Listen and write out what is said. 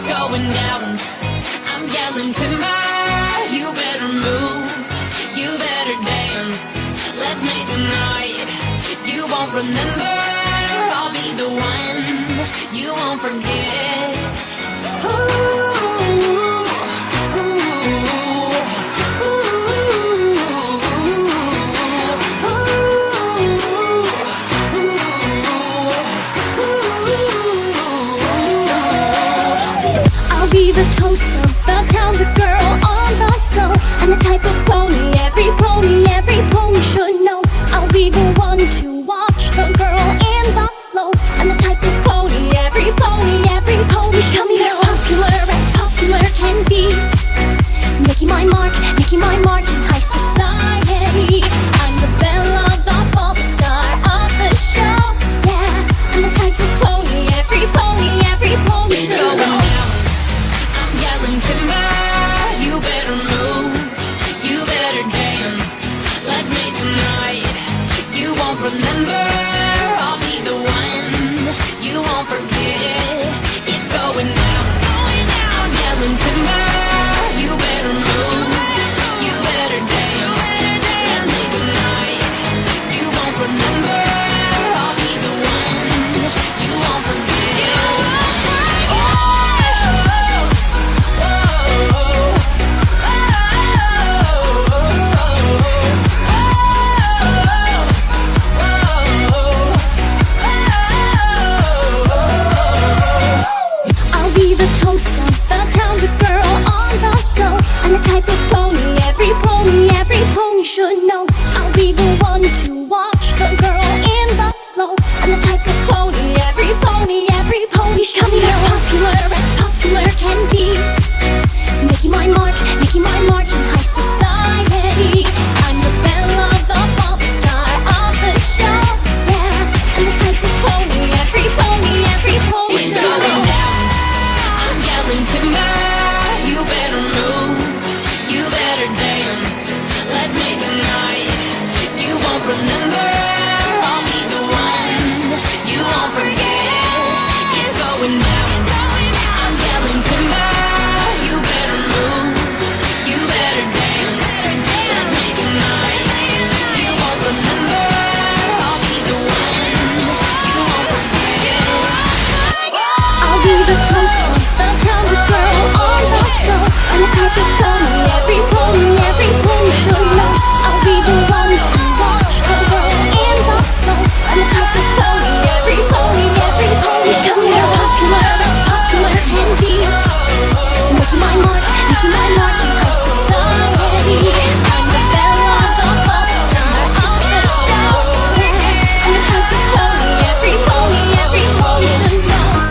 It's going down. I'm yelling timber. You better move. You better dance. Let's make a night you won't remember. I'll be the one you won't forget. I'll be the toast of the town, the girl on the go, and the type of pony every pony should know. I'll be the one to watch the girl in the flow, and the type of pony every pony should know. As popular can be, making my mark in high society. I'm the belle of the ball, the star of the show, yeah. And the type of pony every pony It's should going know. down. I'm yelling timber. You better move. You better dance. Let's make a night you won't remember. I'll be the one you won't forget. It's going down. I'm yelling timber. You better move. You better dance. Let's make a night you won't remember. I'll be the one you won't forget. I'll be the toast of the town, the girl on the go, and the type of pony every pony should know.